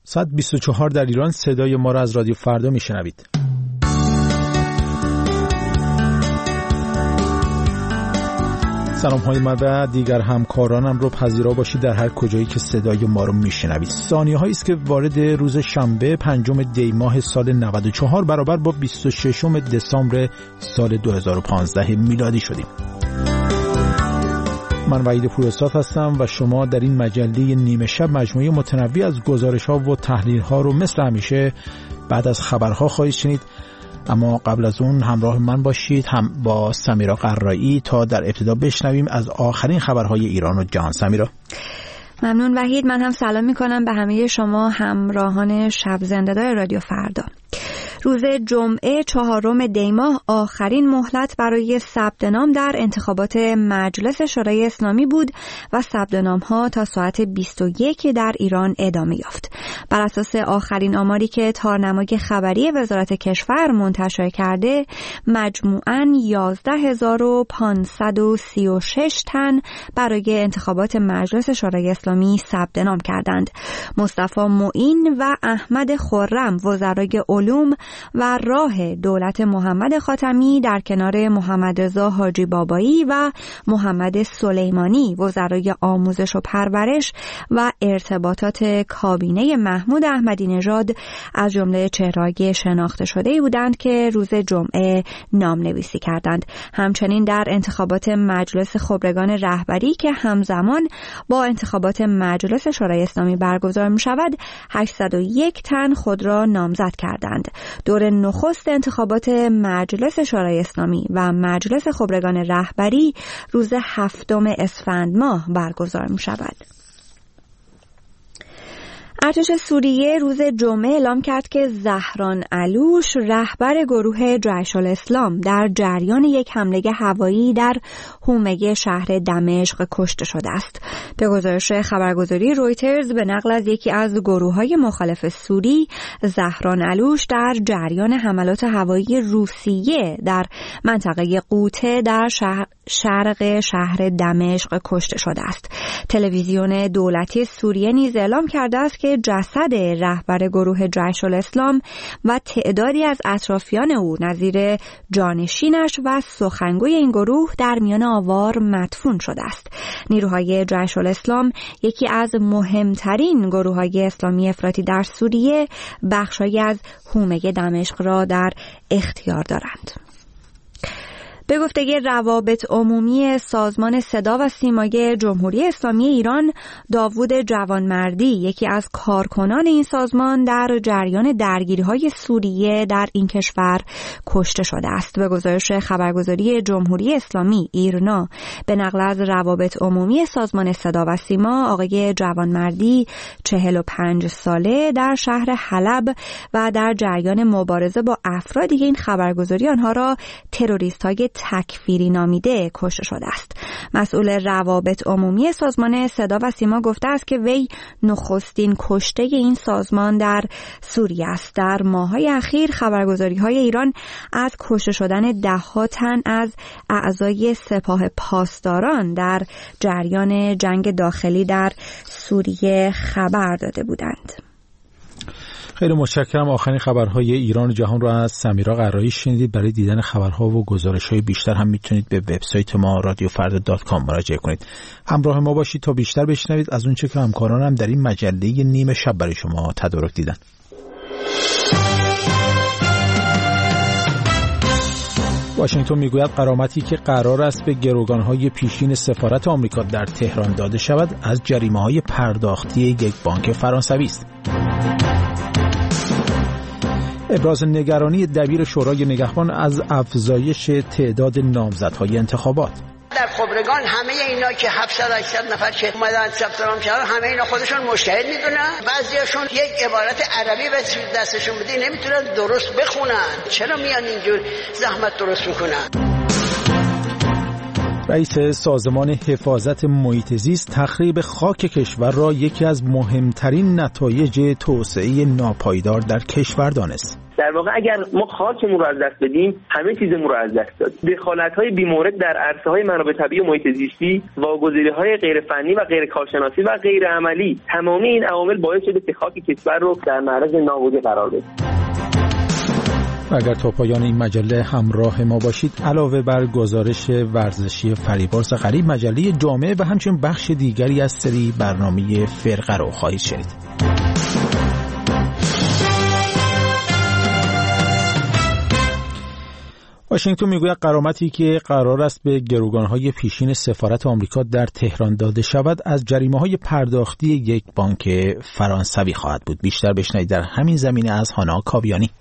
ساعت 24 در ایران. صدای ما را از رادیو فردا میشنوید. سلام های من و دیگر همکارانم رو پذیرا باشید در هر کجایی که صدای ما رو میشنوید. ثانیه هایی است که وارد روز شنبه 5 دی ماه سال 94 برابر با 26 دسامبر سال 2015 میلادی شدیم. من وحید پوراستاد هستم و شما در این مجله نیمه شب مجموعه متنوع از گزارش‌ها و تحلیل‌ها رو مثل همیشه بعد از خبرها خواهید شنید. اما قبل از اون همراه من باشید هم با سمیرا قرایی تا در ابتدا بشنویم از آخرین خبرهای ایران و جهان. سمیرا. ممنون وحید. من هم سلام میکنم به همه شما همراهان شب زنده‌دار رادیو فردا. روز جمعه 4 دی ماه آخرین مهلت برای ثبت نام در انتخابات مجلس شورای اسلامی بود و ثبت نام‌ها تا ساعت 21 در ایران ادامه یافت. بر اساس آخرین آماری که تارنمای خبری وزارت کشور منتشر کرده، مجموعاً 11536 تن برای انتخابات مجلس شورای اسلامی ثبت نام کردند. مصطفی معین و احمد خرم وزرای علوم و راه دولت محمد خاتمی در کنار محمد رضا حاجی بابایی و محمد سلیمانی وزرای آموزش و پرورش و ارتباطات کابینه محمود احمدی نژاد از جمله چهره‌های شناخته شده‌ای بودند که روز جمعه نام‌نویسی کردند. همچنین در انتخابات مجلس خبرگان رهبری که همزمان با انتخابات مجلس شورای اسلامی برگزار می‌شود، 801 تن خود را نامزد کردند. دور نخست انتخابات مجلس شورای اسلامی و مجلس خبرگان رهبری روز 7 اسفند ماه برگزار می شود. ارتش سوریه روز جمعه اعلام کرد که زهران علوش رهبر گروه جیش الاسلام در جریان یک حمله هوایی در حومه شهر دمشق کشته شده است. به گزارش خبرگزاری رویترز به نقل از یکی از گروه‌های مخالف سوری، زهران علوش در جریان حملات هوایی روسیه در منطقه قوطه در شرق شهر دمشق کشته شده است. تلویزیون دولتی سوریه نیز اعلام کرده است که جسد رهبر گروه جیش الاسلام و تعدادی از اطرافیان او نظیر جانشینش و سخنگوی این گروه در میان آوار مدفون شده است. نیروهای جیش الاسلام، یکی از مهمترین گروه‌های اسلامی افراطی در سوریه، بخشی از حومه دمشق را در اختیار دارند. به گفته روابط عمومی سازمان صدا و سیمای جمهوری اسلامی ایران، داوود جوانمردی، یکی از کارکنان این سازمان، در جریان درگیری‌های سوریه در این کشور کشته شده است. به گزارش خبرگزاری جمهوری اسلامی ایرنا به نقل از روابط عمومی سازمان صدا و سیما، آقای جوانمردی 45 ساله در شهر حلب و در جریان مبارزه با افرادی که این خبرگزاری آنها را تروریست‌های تکفیری نامیده کشته شده است. مسئول روابط عمومی سازمان صدا و سیما گفته است که وی نخستین کشته این سازمان در سوریه است. در ماه‌های اخیر خبرگزاری‌های ایران از کشته شدن ده‌ها تن از اعضای سپاه پاسداران در جریان جنگ داخلی در سوریه خبر داده بودند. خیلی متشکرم. آخرین خبرهای ایران و جهان رو از سمیرا قرایی شنیدید. برای دیدن خبرها و گزارش‌های بیشتر هم میتونید به وبسایت ما radiofarda.com مراجعه کنید. همراه ما باشید تا بیشتر بشنوید از اونچه که همکارانم در این مجله نیمه شب برای شما تدارک دیدن. واشنگتن میگوید غرامتی که قرار است به گروگان‌های پیشین سفارت آمریکا در تهران داده شود از جریمه‌های پرداختی یک بانک فرانسوی است. ابراز نگرانی دبیر شورای نگهبان از افزایش تعداد نامزدهای انتخابات. در خبرگان همه اینا که 700-800 نفر که اومدن ثبت نام کردن، همه اینا خودشون مجتهد میدونن. بعضیاشون یک عبارت عربی به دستشون بدی نمیتونن درست بخونن. چرا میان اینجور زحمت درست میکنن؟ رئیس سازمان حفاظت محیط زیست تخریب خاک کشور را یکی از مهمترین نتایج توسعه ناپایدار در کشور دانست. در واقع اگر ما خاکمون رو از دست بدیم همه چیزمون رو از دست دادیم. دخالت‌های بی‌مورد در عرصه‌های منابع طبیعی و محیط زیستی، واگذاری‌های غیر فنی و غیر کارشناسی و غیر عملی، تمامی این عوامل باعث شده که خاک کشور رو در معرض نابودی قرار بده. اگر تا پایان این مجله همراه ما باشید، علاوه بر گزارش ورزشی فریبرز غریب، مجله جامعه و همچنین بخش دیگری از سری برنامه فرقه رو خواهید شنید. واشنگتن میگوید غرامتی که قرار است به گروگان‌های پیشین سفارت آمریکا در تهران داده شود از جریمه‌های پرداختی یک بانک فرانسوی خواهد بود. بیشتر بشنوید در همین زمینه از هانا کاویانی.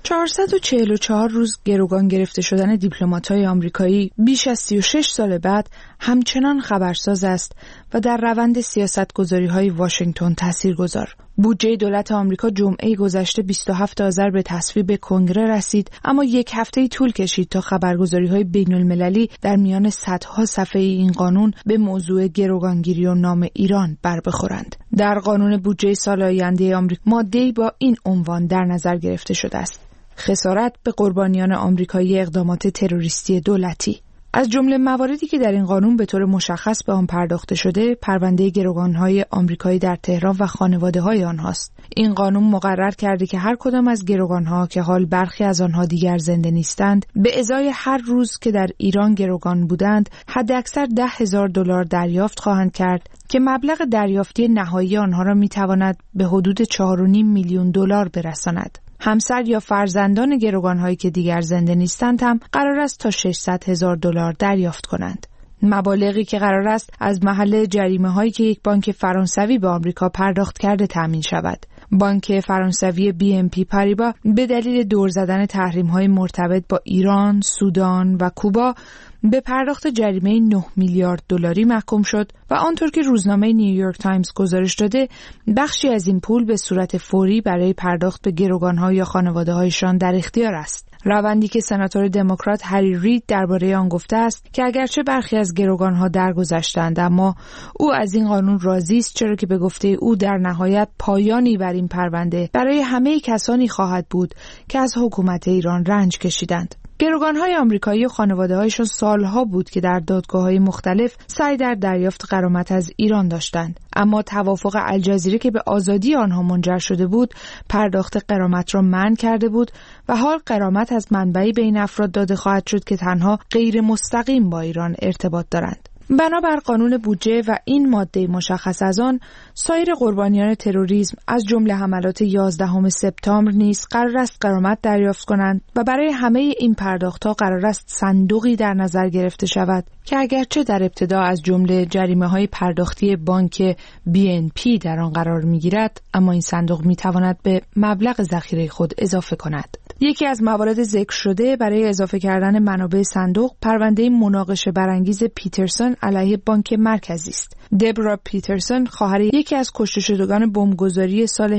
444 روز گروگان گرفته شدن دیپلمات‌های آمریکایی بیش از 36 سال بعد همچنان خبرساز است و در روند سیاست‌گذاری‌های واشنگتن تاثیرگذار. بودجه دولت آمریکا جمعه گذشته 27 آذر به تصویب کنگره رسید، اما یک هفته طول کشید تا خبرگزاری‌های بین‌المللی در میان صدها صفحه این قانون به موضوع گروگانگیری و نام ایران بر بخورند. در قانون بودجه سال آینده آمریکا ماده‌ای با این عنوان در نظر گرفته شده است: خسارت به قربانیان آمریکایی اقدامات تروریستی دولتی. از جمله مواردی که در این قانون به طور مشخص به آن پرداخته شده، پرونده گروگان‌های آمریکایی در تهران و خانواده‌های آنهاست. این قانون مقرر کرده که هر کدام از گروگان‌ها که حال برخی از آنها دیگر زنده نیستند، به ازای هر روز که در ایران گروگان بودند، حداکثر $10,000 دریافت خواهند کرد که مبلغ دریافتی نهایی آنها را می‌تواند به حدود $4.5 میلیون برساند. همسر یا فرزندان گروگان‌هایی که دیگر زنده نیستند هم قرار است تا $600,000 دریافت کنند. مبالغی که قرار است از محل جریمه‌هایی که یک بانک فرانسوی به آمریکا پرداخت کرده تامین شود. بانک فرانسوی BNP پاریبا به دلیل دور زدن تحریم‌های مرتبط با ایران، سودان و کوبا به پرداخت جریمه $9 میلیارد محکوم شد و آنطور که روزنامه نیویورک تایمز گزارش داده، بخشی از این پول به صورت فوری برای پرداخت به گروگان‌ها یا خانواده‌هایشان در اختیار است. روندی که سناتور دموکرات هری رید درباره آن گفته است که اگرچه برخی از گروگان‌ها درگذشتند، اما او از این قانون راضی است، چرا که به گفته او در نهایت پایانی بر این پرونده برای همه کسانی خواهد بود که از حکومت ایران رنج کشیدند. گروگان‌های آمریکایی و خانواده‌هایشان سالها بود که در دادگاه‌های مختلف سعی در دریافت غرامت از ایران داشتند، اما توافق الجزیره که به آزادی آنها منجر شده بود، پرداخت غرامت را منع کرده بود و حال غرامت از منبعی به این افراد داده خواهد شد که تنها غیر مستقیم با ایران ارتباط دارند. بنابر قانون بودجه و این ماده مشخص از آن، سایر قربانیان تروریسم از جمله حملات 11 سپتامبر نیز قرار است غرامت دریافت کنند و برای همه این پرداخت‌ها قرار است صندوقی در نظر گرفته شود که اگرچه در ابتدا از جمله جریمه‌های پرداختی بانک BNP در آن قرار می‌گیرد، اما این صندوق می‌تواند به مبلغ ذخیره خود اضافه کند. یکی از موارد ذکر شده برای اضافه کردن منابع صندوق، پرونده مناقشه برانگیز پیترسون علیه بانک مرکزی است. دبرا پیترسون خواهر یکی از کشته شدگان بمبگذاری سال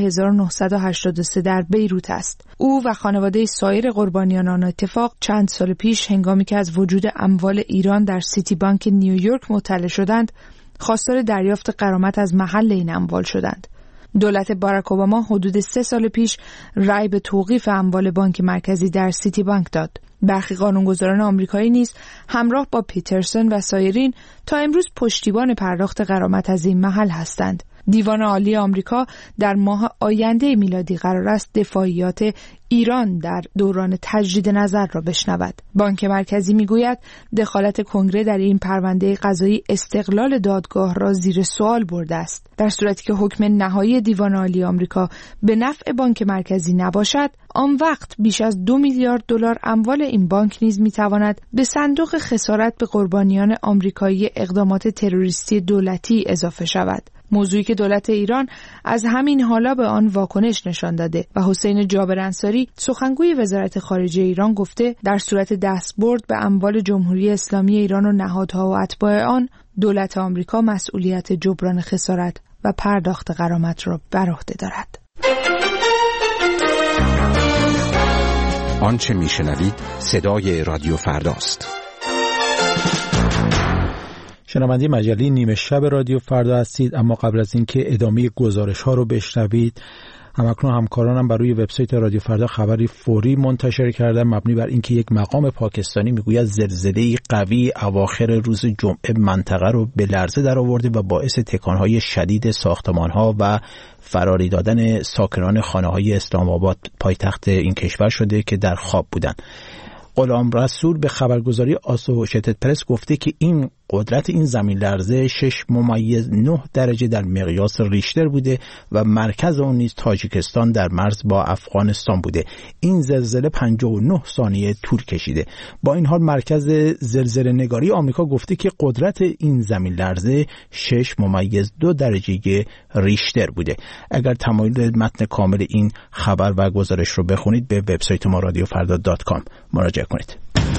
1983 در بیروت است. او و خانواده سایر قربانیان آن اتفاق چند سال پیش هنگامی که از وجود اموال ایران در سیتی بانک نیویورک مطلع شدند، خواستار دریافت غرامت از محل این اموال شدند. دولت باراک اوباما حدود 3 سال پیش رأی به توقیف اموال بانک مرکزی در سیتی بانک داد. برخی قانونگذاران آمریکایی نیز همراه با پیترسون و سایرین تا امروز پشتیبان پرداخت غرامت از این محل هستند. دیوان عالی آمریکا در ماه آینده میلادی قرار است دفاعیات ایران در دوران تجدید نظر را بشنود. بانک مرکزی میگوید دخالت کنگره در این پرونده قضایی استقلال دادگاه را زیر سوال برده است. در صورتی که حکم نهایی دیوان عالی آمریکا به نفع بانک مرکزی نباشد، آن وقت بیش از $2 میلیارد اموال این بانک نیز میتواند به صندوق خسارت به قربانیان آمریکایی اقدامات تروریستی دولتی اضافه شود. موضوعی که دولت ایران از همین حالا به آن واکنش نشان داده و حسین جابر انصاری سخنگوی وزارت خارجه ایران گفته در صورت دستبرد به اموال جمهوری اسلامی ایران و نهادها و اتباع آن، دولت آمریکا مسئولیت جبران خسارت و پرداخت غرامت را بر عهده دارد. آنچه میشنوید صدای رادیو فرداست. شنونده مجله نیمه شب رادیو فردا هستید، اما قبل از اینکه ادامه گزارش ها رو بشنوید، همکنون همکارانم بر روی وبسایت رادیو فردا خبری فوری منتشر کردن مبنی بر اینکه یک مقام پاکستانی میگوید زلزله قوی اواخر روز جمعه منطقه رو به لرزه درآورده و باعث تکانهای شدید ساختمان‌ها و فراری دادن ساکنان خانه‌های اسلام آباد پایتخت این کشور شده که در خواب بودند. غلام رسول به خبرگزاری آسوشیتد پرس گفته که این قدرت این زمین لرزه 6.9 درجه در مقیاس ریشتر بوده و مرکز اون نیز تاجیکستان در مرز با افغانستان بوده. این زلزله 59 ثانیه طول کشیده. با این حال مرکز زلزله نگاری آمریکا گفته که قدرت این زمین لرزه 6.2 درجه ریشتر بوده. اگر تمایل متن کامل این خبر و گزارش رو بخونید به وبسایت ما radiofarda.com مراجعه کنید.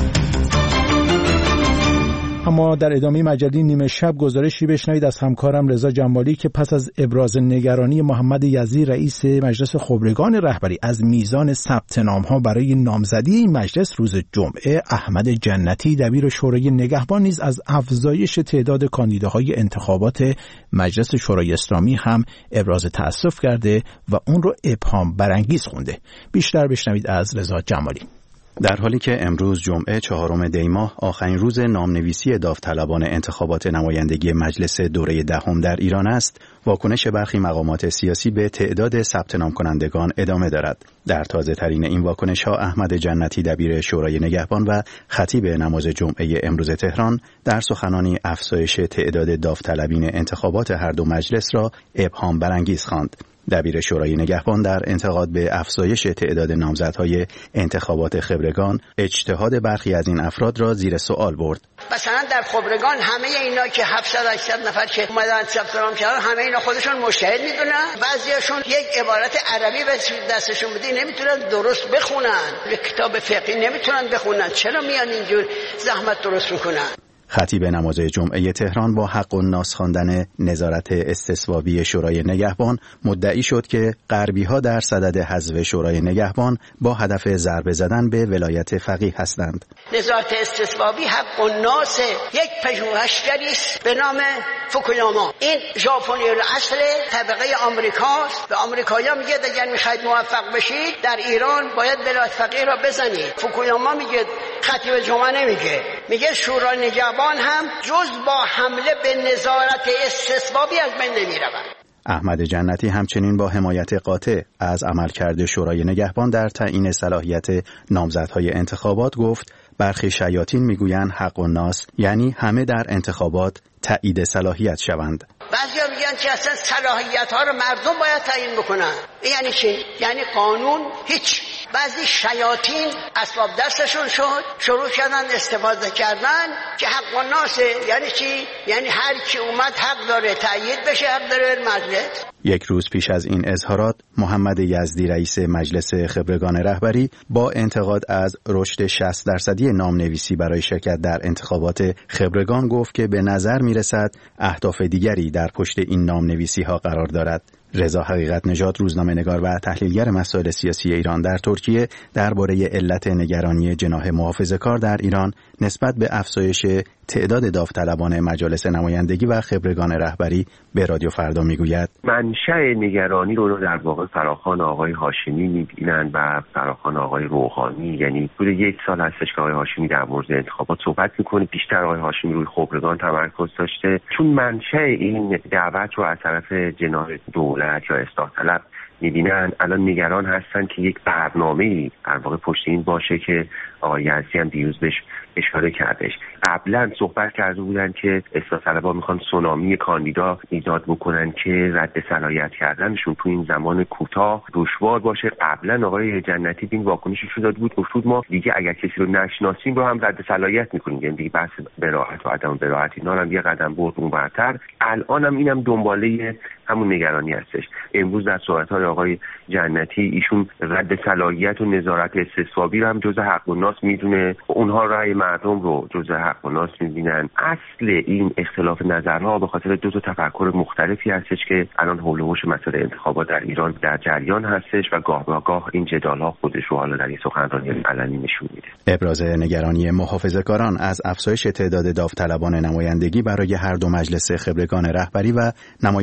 اما در ادامه مجله نیمه شب گزارشی بشنوید از همکارم رضا جنبالی که پس از ابراز نگرانی محمد یزدی رئیس مجلس خبرگان رهبری از میزان ثبت نام‌ها برای نامزدی این مجلس روز جمعه، احمد جنتی دبیر شورای نگهبان نیز از افزایش تعداد کاندیداهای انتخابات مجلس شورای اسلامی هم ابراز تأسف کرده و اون رو ابهام برانگیز خونده. بیشتر بشنوید از رضا جنبالی. در حالی که امروز جمعه 4 دی ماه آخرین روز نامنویسی داوطلبان انتخابات نمایندگی مجلس دوره دهم در ایران است، واکنش برخی مقامات سیاسی به تعداد ثبت نام کنندگان ادامه دارد. در تازه ترین این واکنش ها احمد جنتی دبیر شورای نگهبان و خطیب نماز جمعه امروز تهران در سخنانی افزایش تعداد داوطلبین انتخابات هر دو مجلس را ابهام برانگیز خواند. دبیر شورای نگهبان در انتقاد به افزایش تعداد نامزدهای انتخابات خبرگان اجتهاد برخی از این افراد را زیر سوال برد. مثلا در خبرگان همه اینا که 700-800 نفر که اومدن ثبت نام کردن همه اینا خودشون مجتهد میدونن، بعضیاشون یک عبارت عربی به دستشون بدی نمیتونن درست بخونن، کتاب فقهی نمیتونن بخونن، چرا میان اینجور زحمت درست میکنن؟ خطیب نماز جمعه تهران با حق الناس خواندن نظارت استصوابی شورای نگهبان مدعی شد که غربی‌ها در صدد حذف شورای نگهبان با هدف ضربه زدن به ولایت فقیه هستند. نظارت استصوابی حق الناس یک پژوهشگری است به نام فوکویاما. این ژاپنی الاصل طبقه آمریکاست. به آمریکایی‌ها میگه اگر می‌خواید موفق بشید در ایران باید ولایت فقیه را بزنید. فوکویاما میگه، خطیب جمعه نمیگه. میگه شورای نگهبان هم جز با حمله به نظارت استصوابی از بین نمی‌رود. احمد جنتی همچنین با حمایت قاطع از عملکرد شورای نگهبان در تعیین صلاحیت نامزدهای انتخابات گفت برخی شیاطین میگویند حق الناس یعنی همه در انتخابات تایید صلاحیت شوند. بعضیا میگن که اصلا صلاحیت ها رو مردم باید تعیین بکنن. یعنی چی؟ یعنی قانون هیچ. بعضی شیاطین اسباب دستشون شد، شروع کردن استفاده کردن که حق الناس. یعنی چی؟ یعنی هر کی اومد حق داره تایید بشه، حق داره مجلس. یک روز پیش از این اظهارات محمد یزدی رئیس مجلس خبرگان رهبری با انتقاد از رشد 60% نامنویسی برای شرکت در انتخابات خبرگان گفت که به نظر میرسد اهداف دیگری در پشت این نامنویسی ها قرار دارد. رضا حقیقت نژاد روزنامه‌نگار و تحلیلگر مسائل سیاسی ایران در ترکیه درباره علت نگرانی جناح محافظه‌کار در ایران نسبت به افزایش تعداد داوطلبان مجالس نمایندگی و خبرگان رهبری به رادیو فردا میگوید منشأ نگرانی رو در واقع فراخوان آقای هاشمی می‌بینن و فراخوان آقای روحانی. یعنی حدود یک سال هستش که آقای هاشمی در مورد انتخابات صحبت می‌کنه، بیشتر آقای هاشمی روی خبرگان تمرکز داشته، چون منشأ این دعوت رو از طرف جناح دولت یا اصلاح طلب می‌بینن. الان نگران هستن که یک برنامه‌ای در واقع پشت این باشه که آقای یزدی هم دیروز بهش اشاره کردش. قبلا صحبت کرده بودن که اصلاح طلب‌ها میخوان سونامی کاندیدا ایجاد بکنن که رد صلاحیت کردنشون تو این زمان کوتاه دشوار باشه. قبلا آقای جنتی این واکنشش رو داد بود، گفت ما دیگه اگر کسی رو نشناسیم رو هم رد صلاحیت میکنیم، یعنی دیگه بحث براحت و عدم براحت اینا هم یه قدم برد اونورتر. الان هم اینم دنباله همون نگرانی هستش. امروز در صحبت‌های آقای جنتی ایشون رد صلاحیت و نظارت استصوابی رو هم جزء حق الناس میدونه، اونها رأی مردم رو جزء حق الناس می‌بینن. اصل این اختلاف نظرها به خاطر دو تا تفکر مختلفی هستش که الان حول و حوش مسائل انتخابات در ایران در جریان هستش و گاه به گاه این جدال‌ها خودش رو حالا در این سخنرانی علنی نشون میده. ابراز نگرانی محافظه‌کاران از افزایش تعداد داوطلبان نمایندگی برای هر دو مجلس خبرگان رهبری و نمایندگی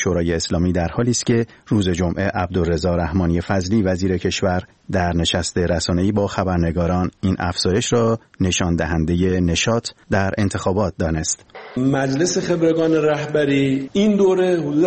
شورای اسلامی در حالی است که روز جمعه عبدالرضا رحمانی فضلی وزیر کشور در نشست رسانه‌ای با خبرنگاران این افزایش را نشان دهنده نشاط در انتخابات دانست. مجلس خبرگان رهبری این دوره حدود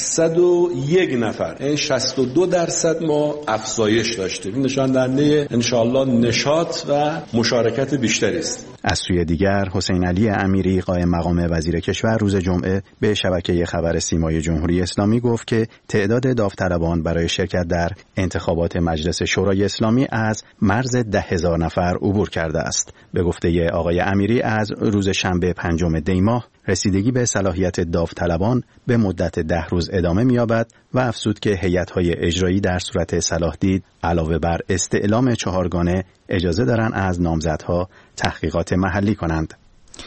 801 نفر، یعنی 62% ما افزایش داشتیم. این نشان دهنده انشاءالله نشاط و مشارکت بیشتری است. از سوی دیگر حسین علی امیری قائم مقام وزیر کشور روز جمعه به شبکه خبر سیمای جمهوری اسلامی گفت که تعداد داوطلبان برای شرکت در انتخابات مجلس شورای اسلامی از مرز 10,000 نفر عبور کرده است. به گفته آقای امیری از روز شنبه 5 دی ماه رسیدگی به صلاحیت داوطلبان به مدت 10 روز ادامه می‌یابد و افزود که هیئت‌های اجرایی در صورت صلاح دید علاوه بر استعلام 4 گانه اجازه دارند از نامزدها تحقیقات محلی کنند.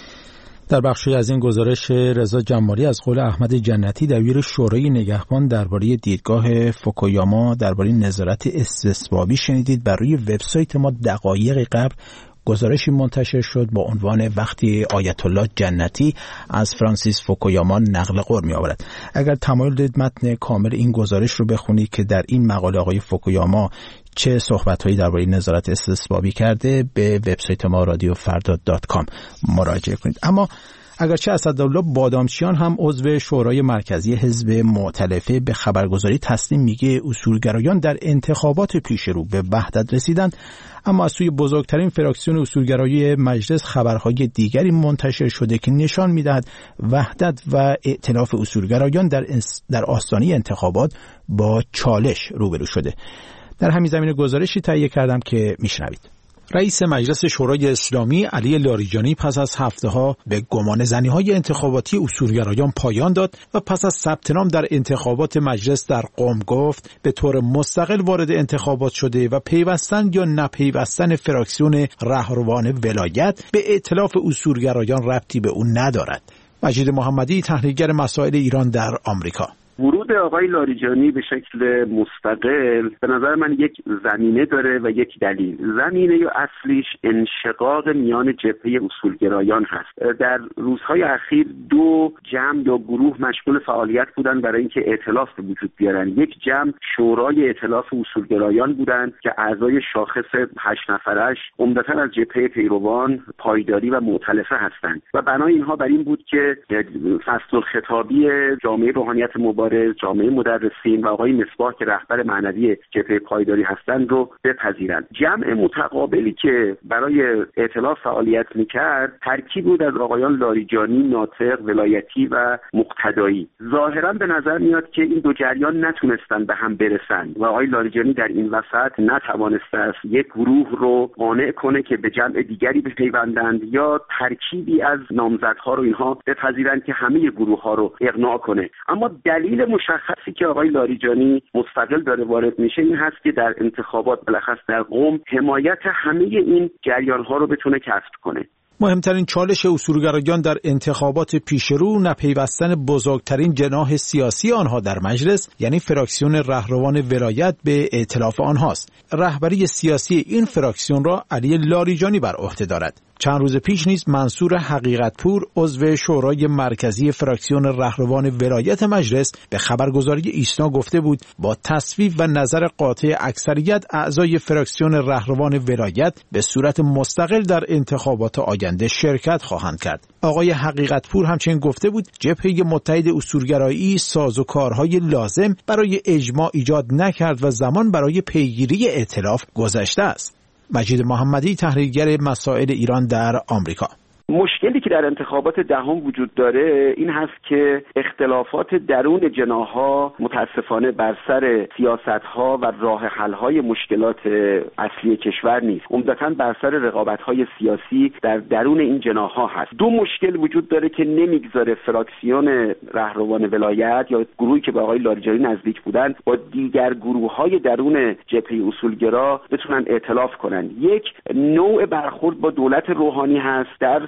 در بخشی از این گزارش رضا جمالی از قول احمد جنتی دبیر شورای نگهبان درباره دیدگاه فوکویاما درباره نظارت استثبابی شنیدید. بر روی وبسایت ما دقایق قبل گزارشی منتشر شد با عنوان وقتی آیت الله جنتی از فرانسیس فوکویاما نقل قول می آورد. اگر تمایل دارید متن کامل این گزارش رو بخونید که در این مقاله آقای فوکویاما چه صحبت‌هایی درباره نظارت استثبابی کرده به وبسایت ما radiofardad.com مراجعه کنید. اما اگرچه اسدالله بادامچیان هم عضو شورای مرکزی حزب مؤتلفه به خبرگزاری تسنیم میگه اصولگرایان در انتخابات پیش رو به وحدت رسیدند، اما از سوی بزرگترین فراکسیون اصولگرایی مجلس خبرهای دیگری منتشر شده که نشان میدهد وحدت و ائتلاف اصولگرایان در آستانه انتخابات با چالش روبرو شده. در همین زمینه گزارشی تهیه کردم که میشنوید. رئیس مجلس شورای اسلامی علی لاریجانی پس از هفته‌ها به گمان زنی‌های انتخاباتی اصولگرایان پایان داد و پس از ثبت نام در انتخابات مجلس در قم گفت به طور مستقل وارد انتخابات شده و پیوستن یا نپیوستن فراکسیون رهروان ولایت به ائتلاف اصولگرایان ربطی به اون ندارد. مجید محمدی، تحلیلگر مسائل ایران در آمریکا: ورود آقای لاریجانی به شکل مستقل به نظر من یک زمینه داره و یک دلیل. زمینه یا اصلیش انشقاق میان جبهه اصولگرایان هست. در روزهای اخیر 2 جمع یا گروه مشغول فعالیت بودن برای اینکه ائتلاف به وجود بیارن. یک جمع شورای ائتلاف اصولگرایان بودند که اعضای شاخص 8 نفرش عمدتاً از جبهه پیروان پایداری و مؤتلفه هستند و بنای اینها بر این بود که فصل الخطابی جامعه روحانیت جامعه مدرسین و آقای مصباح که رهبر معنوی جبهه پایداری هستند رو بپذیرند. جمع متقابلی که برای ائتلاف فعالیت میکرد ترکیب بود از آقایان لاریجانی، ناطق، ولایتی و مقتدایی. ظاهرا به نظر میاد که این 2 جریان نتونستن به هم برسند و آقای لاریجانی در این وسط نتوانسته است یک گروه رو قانع کنه که به جمع دیگری بپیوندند یا ترکیبی از نامزدها رو اینها بپذیرند که همه گروه ها رو اقناع کنه. اما دلیل مشخصی که آقای لاریجانی مستقل داره وارد میشه این هست که در انتخابات بالاخص در قم حمایت همه این جریان ها رو بتونه کسب کنه. مهمترین چالش اصولگرایان در انتخابات پیشرو نپیوستن بزرگترین جناح سیاسی آنها در مجلس، یعنی فراکسیون رهروان ولایت، به ائتلاف آنهاست. رهبری سیاسی این فراکسیون را علی لاریجانی بر عهده دارد. چند روز پیش نیز منصور حقیقتپور عضو شورای مرکزی فراکسیون رهروان ولایت مجلس به خبرگزاری ایسنا گفته بود با تصویب و نظر قاطع اکثریت اعضای فراکسیون رهروان ولایت به صورت مستقل در انتخابات آینده شرکت خواهند کرد. آقای حقیقتپور همچنین گفته بود جبهه متحد اصولگرایی سازوکارهای لازم برای اجماع ایجاد نکرد و زمان برای پیگیری ائتلاف گذشته است. مجید محمدی، تحلیلگر مسائل ایران در آمریکا: مشکلی که در انتخابات دهم وجود داره این هست که اختلافات درون جناح‌ها متاسفانه بر سر سیاست‌ها و راه حل‌های مشکلات اصلی کشور نیست، عمدتاً بر سر رقابت‌های سیاسی در درون این جناح‌ها هست. 2 مشکل وجود داره که نمیگذاره فراکسیون رهروان ولایت یا گروهی که به آقای لاریجانی نزدیک بودن با دیگر گروه‌های درون جبهه اصولگرا بتونن ائتلاف کنن. یک، نوع برخورد با دولت روحانی هست در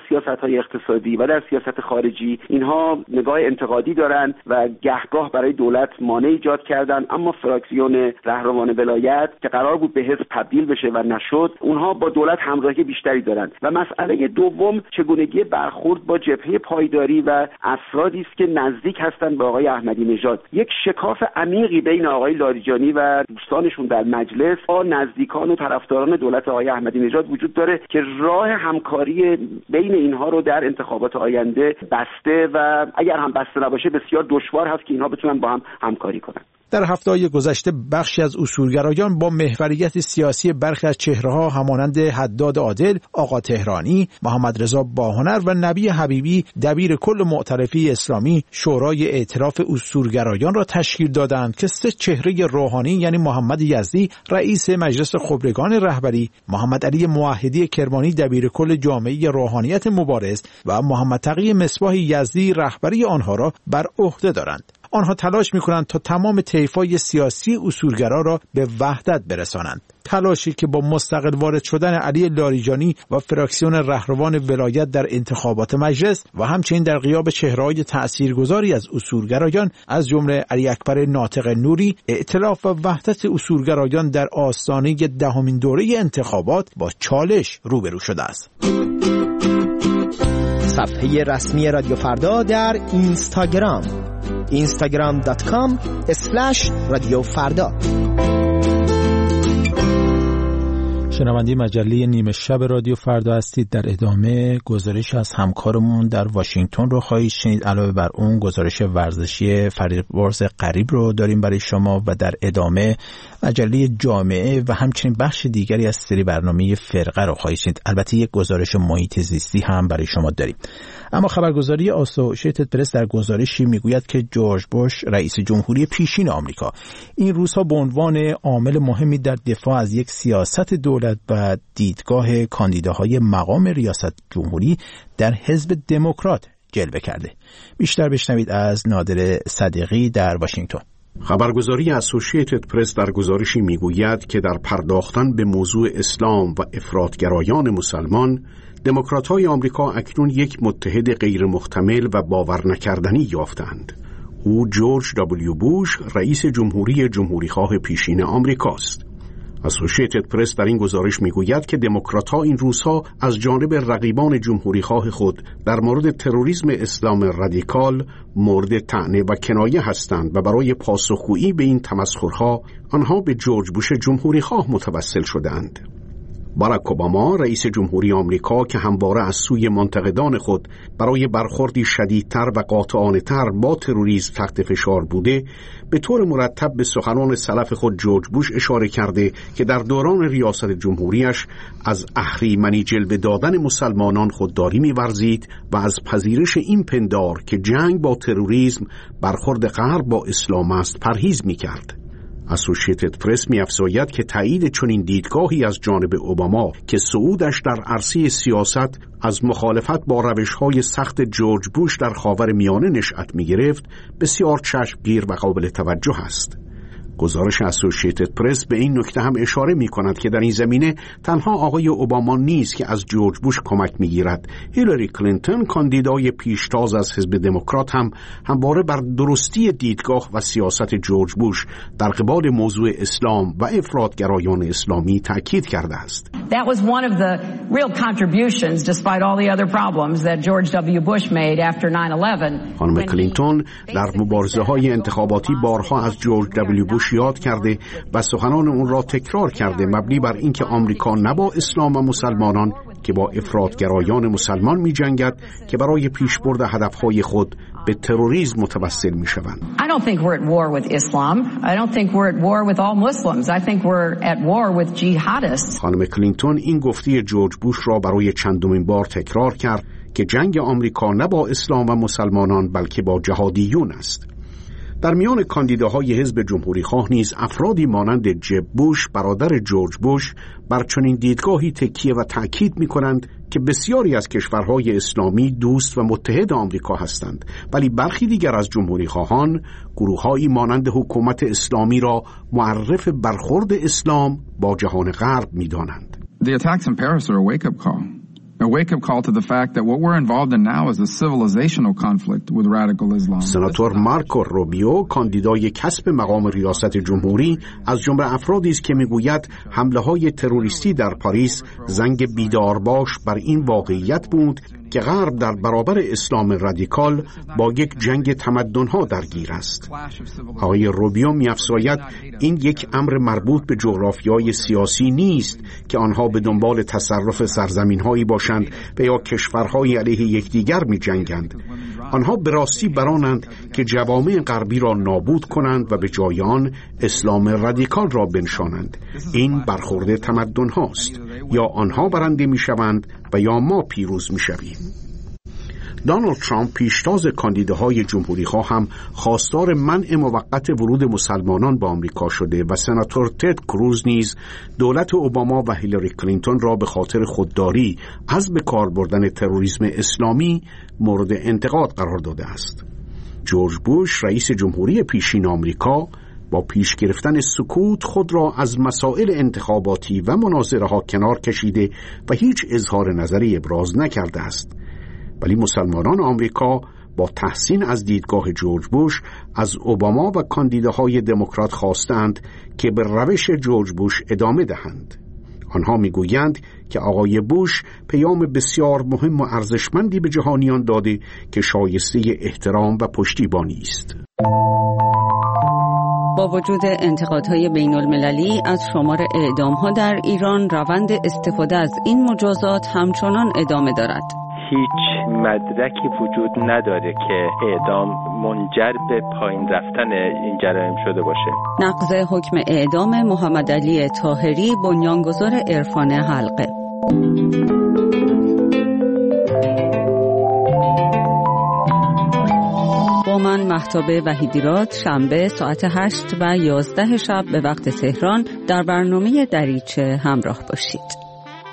سیاست‌های اقتصادی و در سیاست خارجی اینها نگاه انتقادی دارند و گهگاه برای دولت مانع ایجاد کردن، اما فراکسیون رهروان ولایت که قرار بود به حزب تبدیل بشه و نشد، اونها با دولت همراهی بیشتری دارند. و مسئله دوم چگونگی برخورد با جبهه پایداری و افرادی است که نزدیک هستند به آقای احمدی نژاد. یک شکاف عمیقی بین آقای لاریجانی و دوستانشون در مجلس با نزدیکان و طرفداران دولت آقای احمدی نژاد وجود داره که راه همکاری بین اینها رو در انتخابات آینده بسته و اگر هم بسته نباشه بسیار دشوار هست که اینها بتونن با هم همکاری کنن. در هفته‌های گذشته بخشی از اصولگرایان با محوریت سیاسی برخی از چهره‌ها همانند حداد عادل، آقا تهرانی، محمد رضا باهنر و نبی حبیبی دبیر کل مؤتلفه اسلامی شورای ائتلاف اصولگرایان را تشکیل دادند که سه چهره روحانی یعنی محمد یزدی رئیس مجلس خبرگان رهبری، محمد علی موحدی کرمانی دبیر کل جامعه روحانیت مبارز و محمد تقی مصباح یزدی رهبری آنها را بر عهده دارند. آنها تلاش می‌کنند تا تمام طیف‌های سیاسی اصولگرا را به وحدت برسانند. تلاشی که با مستقل وارد شدن علی لاریجانی و فراکسیون رهروان ولایت در انتخابات مجلس و همچنین در غیاب چهره‌های تأثیرگذاری از اصولگرایان از جمله علی اکبر ناطق نوری، ائتلاف و وحدت اصولگرایان در آستانه دهمین دوره انتخابات با چالش روبرو شده است. صفحه رسمی رادیو فردا در اینستاگرام instagram.com/رادیو فردا. شنونده مجله نیمه شب رادیو فردا هستید. در ادامه گزارش از همکارمون در واشنگتن رو خواهید شنید. علاوه بر اون گزارش ورزشی فریبرز غریب رو داریم برای شما و در ادامه مجله جامعه و همچنین بخش دیگری از سری برنامه فرقه رو خواهید شنید. البته یک گزارش محیط زیستی هم برای شما داریم. اما خبرگزاری آسوشیتد پرس در گزارشی میگوید که جورج بوش رئیس جمهوری پیشین آمریکا این روزها به عنوان عامل مهمی در دفاع از یک سیاست دولت و دیدگاه کاندیداهای مقام ریاست جمهوری در حزب دموکرات جلوه کرده. بیشتر بشنوید از نادر صدیقی در واشنگتن. خبرگزاری اسوشیتد پرس در گزارشی میگوید که در پرداختن به موضوع اسلام و افراطگرایان مسلمان، دموکرات‌های آمریکا اکنون یک متحد غیر محتمل و باور نکردنی یافتند. او جورج دبلیو بوش رئیس جمهوری‌خواه پیشین آمریکاست. اسوشیتد پرس در این گزارش میگوید که دموکرات‌ها این روزها از جانب رقیبان جمهوریخواه خود در مورد تروریسم اسلام رادیکال مورد طعنه و کنایه هستند و برای پاسخگویی به این تمسخرها آنها به جورج بوش جمهوریخواه متوسل شدند. باراک اوباما رئیس جمهوری آمریکا که همواره از سوی منتقدان خود برای برخوردی شدیدتر و قاطعانه‌تر با تروریسم تحت فشار بوده، به طور مرتب به سخنان سلف خود جورج بوش اشاره کرده که در دوران ریاست جمهوریش از اهریمنی جلوه دادن مسلمانان خودداری می‌ورزید و از پذیرش این پندار که جنگ با تروریسم برخورد غرب با اسلام است پرهیز می‌کرد. اسوشیتد پرس می‌افزاید که تایید چنین دیدگاهی از جانب اوباما که صعودش در عرصه سیاست از مخالفت با روش‌های سخت جورج بوش در خاورمیانه نشأت می‌گرفت بسیار چشمگیر و قابل توجه است. گزارش اسوشیتد پرس به این نکته هم اشاره می‌کند که در این زمینه تنها آقای اوباما نیست که از جورج بوش کمک می‌گیرد. هیلاری کلینتون کاندیدای پیشتاز از حزب دموکرات هم همواره بر درستی دیدگاه و سیاست جورج بوش در قبال موضوع اسلام و افراطگرایان اسلامی تاکید کرده است. That was one of the real contributions despite all the other problems that George W. Bush made after 9/11. خانم کلینتون در مبارزه‌های انتخاباتی بارها از جورج دبلیو بوش یاد کرده و سخنان اون را تکرار کرده، مبنی بر اینکه آمریکا نه با اسلام و مسلمانان که با افراطگرایان مسلمان می جنگد که برای پیشبرد هدفهای خود به تروریسم متوسل می شوند. I don't think we're at war with Islam. I don't think we're at war with all Muslims. I think we're at war with jihadists. خانم کلینتون این گفته جورج بوش را برای چندمین بار تکرار کرد که جنگ آمریکا نه با اسلام و مسلمانان بلکه با جهادیون است. در میان کاندیداهای حزب جمهوریخواه نیز افرادی مانند جب بوش برادر جورج بوش بر چنین دیدگاهی تکیه و تأکید می‌کنند که بسیاری از کشورهای اسلامی دوست و متحد آمریکا هستند، ولی برخی دیگر از جمهوریخواهان گروه‌هایی مانند حکومت اسلامی را معرف برخورد اسلام با جهان غرب می‌دانند. The attacks in Paris are a wake-up call. A wake-up call to the fact that what we're involved in now is a civilizational conflict with radical Islam. سناتور مارکو روبیو کاندیدای کسب مقام ریاست جمهوری از جمله افرادی است که میگوید حمله‌های تروریستی در پاریس زنگ بیدارباش بر این واقعیت بود که غرب در برابر اسلام رادیکال با یک جنگ تمدن‌ها درگیر است. آقای روبیو می‌افزاید این یک امر مربوط به جغرافیای سیاسی نیست که آنها به دنبال تصرف سرزمین‌هایی باشند و یا کشورهای علیه یکدیگر می‌جنگند. آنها به راستی برانند که جوامع غربی را نابود کنند و به جای آن اسلام رادیکال را بنشانند. این برخورد تمدن هاست. یا آنها برنده می شوند و یا ما پیروز می شویم. دونالد ترامپ پیشتاز کاندیداهای جمهوری خواه هم خواستار منع موقت ورود مسلمانان به آمریکا شده و سناتور تد کروز نیز دولت اوباما و هیلاری کلینتون را به خاطر خودداری از به کار بردن تروریسم اسلامی مورد انتقاد قرار داده است. جورج بوش رئیس جمهوری پیشین آمریکا با پیش گرفتن سکوت خود را از مسائل انتخاباتی و مناظره‌ها کنار کشیده و هیچ اظهار نظری ابراز نکرده است. ولی مسلمانان آمریکا با تحسین از دیدگاه جورج بوش از اوباما و کاندیداهای دموکرات خواستند که به روش جورج بوش ادامه دهند. آنها میگویند که آقای بوش پیام بسیار مهم و ارزشمندی به جهانیان داده که شایسته احترام و پشتیبانی است. با وجود انتقادهای بین المللی از شمار اعدام‌ها در ایران، روند استفاده از این مجازات همچنان ادامه دارد. هیچ مدرکی وجود نداره که اعدام منجر به پایین رفتن این جرایم شده باشه. نقض حکم اعدام محمد علی طاهری، بنیانگذار عرفان حلقه. با من مهتاب وحیدیراد، شنبه ساعت 8 و 11 شب به وقت تهران در برنامه دریچه همراه باشید.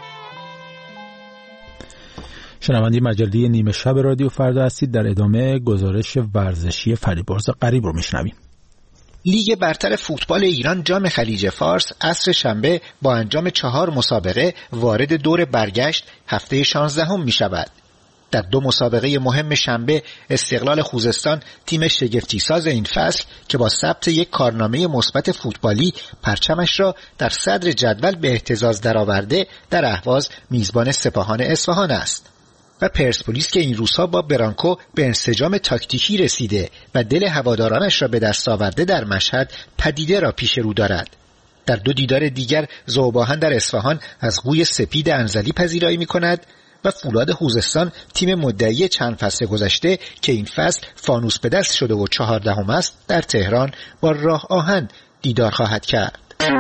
شنونده مجله نیمه شب رادیو فردا هستید. در ادامه گزارش ورزشی فریبرز غریب رو میشنویم. لیگ برتر فوتبال ایران جام خلیج فارس عصر شنبه با انجام 4 مسابقه وارد دور برگشت هفته 16 می شود. در 2 مسابقه مهم شنبه استقلال خوزستان تیم شگفتی ساز این فصل که با ثبت یک کارنامه مثبت فوتبالی پرچمش را در صدر جدول به اهتزاز درآورده در اهواز میزبان سپاهان اصفهان است. و پرسپولیس که این روزها با برانکو به انسجام تاکتیکی رسیده و دل هوادارانش را به دست آورده در مشهد پدیده را پیش رو دارد. در 2 دیدار دیگر ذوباهن در اصفهان از قوی سپید انزلی پذیرایی می کند و فولاد خوزستان تیم مدعی چند فصل گذشته که این فصل فانوس به دست شده و 14ام است در تهران با راه آهن دیدار خواهد کرد.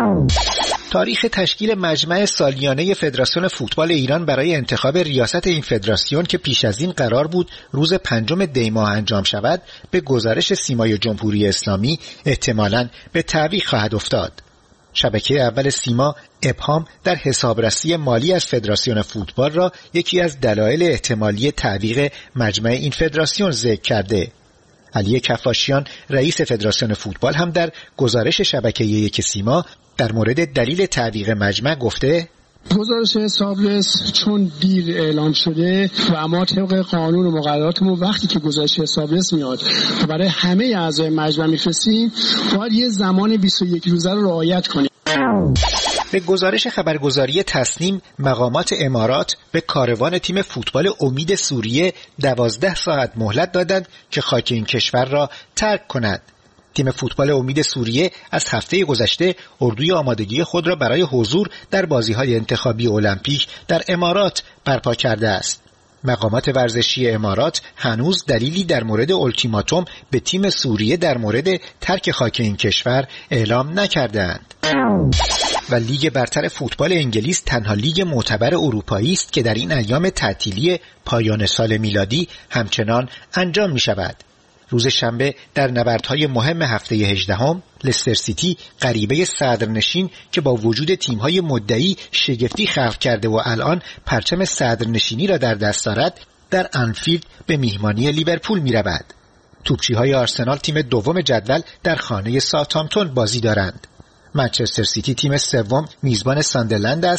تاریخ تشکیل مجمع سالیانه فدراسیون فوتبال ایران برای انتخاب ریاست این فدراسیون که پیش از این قرار بود روز 5 دی ماه انجام شود، به گزارش سیمای جمهوری اسلامی احتمالاً به تعویق خواهد افتاد. شبکه اول سیما ابهام در حسابرسی مالی از فدراسیون فوتبال را یکی از دلایل احتمالی تعویق مجمع این فدراسیون ذکر کرده. علی کفاشیان رئیس فدراسیون فوتبال هم در گزارش شبکه یک سیما در مورد دلیل تعویق مجمع گفته: گزارش حسابرس چون دیر اعلام شده و ما طبق قانون و مقرراتمون وقتی که گزارش حسابرس میاد و برای همه اعضای مجمع میفرستیم باید یه زمان 21 روزه رو رعایت کنیم. به گزارش خبرگزاری تصنیم مقامات امارات به کاروان تیم فوتبال امید سوریه 12 ساعت مهلت دادند که خاک این کشور را ترک کند. تیم فوتبال امید سوریه از هفته گذشته اردوی آمادگی خود را برای حضور در بازی‌های انتخابی المپیک در امارات برپا کرده است. مقامات ورزشی امارات هنوز دلیلی در مورد التیماتوم به تیم سوریه در مورد ترک خاک این کشور اعلام نکردند. و لیگ برتر فوتبال انگلیس تنها لیگ معتبر اروپایی است که در این ایام تعطیلی پایان سال میلادی همچنان انجام می شود. روز شنبه در نبردهای مهم هفته 18 لستر سیتی غریبه صدرنشین که با وجود تیم‌های مدعی شگفتی خلق کرده و الان پرچم صدرنشینی را در دست دارد در انفیلد به میهمانی لیورپول می‌رود. توپچی‌های آرسنال تیم دوم جدول در خانه ساوثهامپتون بازی دارند. منچستر سیتی تیم سوم میزبان ساندرلند است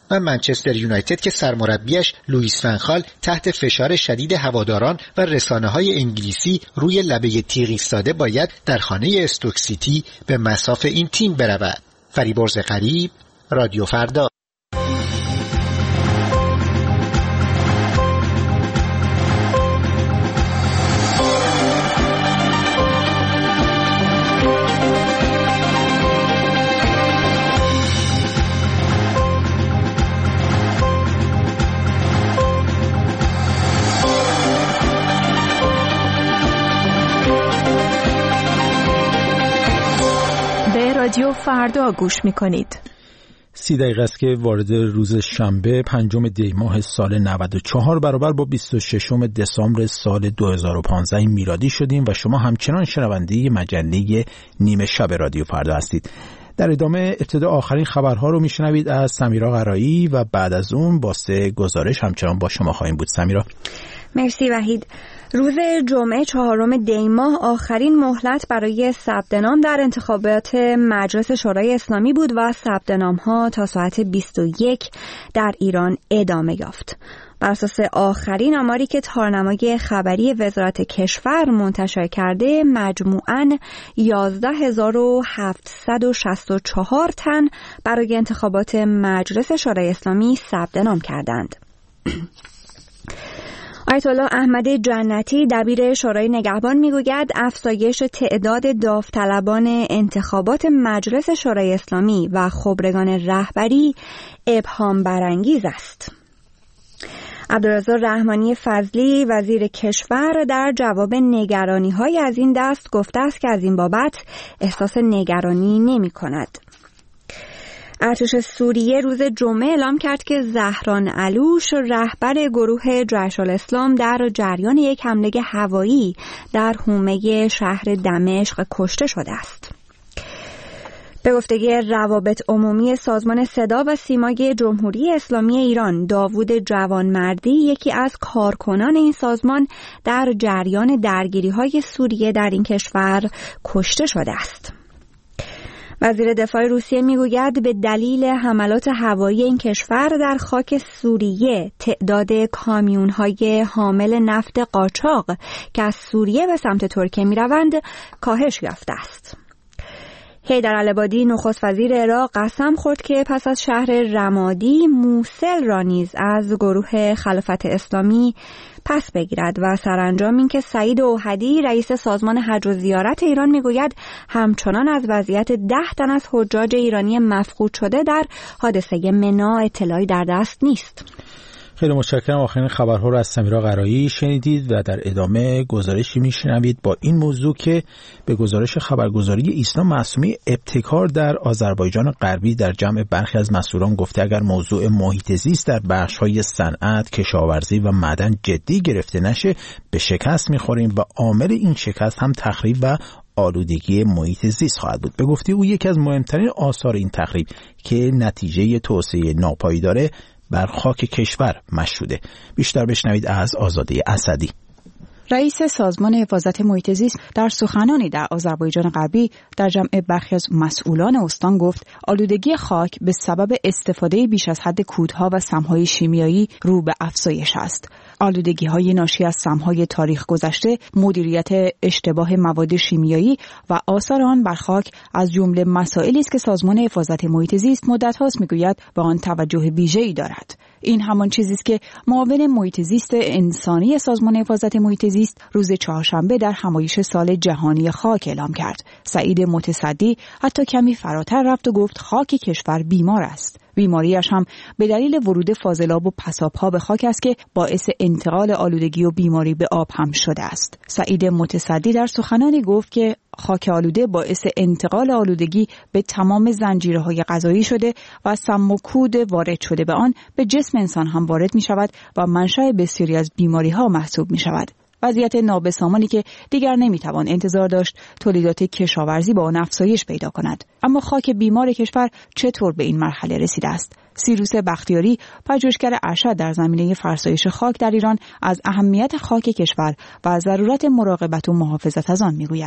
و منچستر یونایتد که سرمربیش لوئیس فان خال تحت فشار شدید هواداران و رسانه‌های انگلیسی روی لبه تیغ ایستاده باید در خانه استوک سیتی به مصاف این تیم برود. فریبرز غریب، رادیو فردا. رادیو فردا گوش میکنید. 30 دقیقه است که وارد روز شنبه 5 دی ماه سال 94 برابر با 26 دسامبر سال 2015 میلادی شدیم و شما همچنان شنونده مجله نیمه شب رادیو فردا هستید. در ادامه ابتدا آخرین خبرها رو میشنوید از سمیرا قرایی و بعد از اون با 3 گزارش همچنان با شما خواهیم بود. سمیرا. مرسی وحید. روز جمعه 4 دی ماه آخرین مهلت برای ثبت نام در انتخابات مجلس شورای اسلامی بود و ثبت نام‌ها تا ساعت 21 در ایران ادامه یافت. بر اساس آخرین آماری که تارنمای خبری وزارت کشور منتشر کرده، مجموعاً 11764 تن برای انتخابات مجلس شورای اسلامی ثبت نام کردند. آیت الله احمد جنتی دبیر شورای نگهبان میگوید افزایش تعداد داوطلبان انتخابات مجلس شورای اسلامی و خبرگان رهبری ابهام برانگیز است. عبدالرضا رحمانی فضلی وزیر کشور در جواب نگرانی‌های از این دست گفته است که از این بابت احساس نگرانی نمی‌کند. ارتش سوریه روز جمعه اعلام کرد که زهران علوش رهبر گروه جیش الاسلام در جریان یک حمله هوایی در حومه شهر دمشق کشته شده است. به گفته روابط عمومی سازمان صدا و سیمای جمهوری اسلامی ایران، داوود جوانمردی یکی از کارکنان این سازمان در جریان درگیری‌های سوریه در این کشور کشته شده است. وزیر دفاع روسیه میگوید به دلیل حملات هوایی این کشور در خاک سوریه تعداد کامیون‌های حامل نفت قاچاق که از سوریه به سمت ترکیه می‌روند کاهش یافته است. حیدر العبادی نخست وزیر عراق قسم خورد که پس از شهر رمادی موصل را نیز از گروه خلافت اسلامی پس بگیرد و سرانجام اینکه سعید اوحدی رئیس سازمان حج و زیارت ایران میگوید همچنان از وضعیت 10 تن از حجاج ایرانی مفقود شده در حادثه منی اطلاعی در دست نیست. خیلی متشکرم. آخرین خبرها رو از سمیرا قرایی شنیدید و در ادامه گزارشی میشنوید با این موضوع که به گزارش خبرگزاری ایسنا معصومی ابتکار در آذربایجان غربی در جمع برخی از مسئولان گفته اگر موضوع محیط زیست در بخش‌های صنعت، کشاورزی و معدن جدی گرفته نشه به شکست میخوریم و عامل این شکست هم تخریب و آلودگی محیط زیست خواهد بود. به گفته او یکی از مهمترین آثار این تخریب که نتیجه توسعه ناپایدار بر خاک کشور مشهوده. بیشتر بشنوید از آزاده اسدی. رئیس سازمان حفاظت محیط زیست در سخنانی در آذربایجان غربی در جمع برخی از مسئولان استان گفت آلودگی خاک به سبب استفاده بیش از حد کودها و سمهای شیمیایی رو به افزایش است. آلودگی‌های ناشی از سمهای تاریخ گذشته، مدیریت اشتباه مواد شیمیایی و آثار آن بر خاک از جمله مسائلی است که سازمان حفاظت محیط زیست مدت‌هاست می‌گوید به آن توجه ویژه‌ای دارد. این همان چیزی است که معاون محیط زیست انسانی سازمان حفاظت محیط زیست روز چهارشنبه در همایش سال جهانی خاک اعلام کرد. سعید متصدی حتی کمی فراتر رفت و گفت خاک کشور بیمار است. بیماریش هم به دلیل ورود فاضلاب و پساب‌ها به خاک است که باعث انتقال آلودگی و بیماری به آب هم شده است. سعید متصدی در سخنانی گفت که خاک آلوده باعث انتقال آلودگی به تمام زنجیره‌های غذایی شده و سم و کود وارد شده به آن به جسم انسان هم وارد می شود و منشأ بسیاری از بیماری‌ها محسوب می شود. وضعیت نابسامانی که دیگر نمیتوان انتظار داشت تولیدات کشاورزی با آن افزایش پیدا کند. اما خاک بیمار کشور چطور به این مرحله رسیده است؟ سیروس بختیاری، پژوهشگر ارشد در زمینه فرسایش خاک در ایران، از اهمیت خاک کشور و ضرورت مراقبت و محافظت از آن میگوید.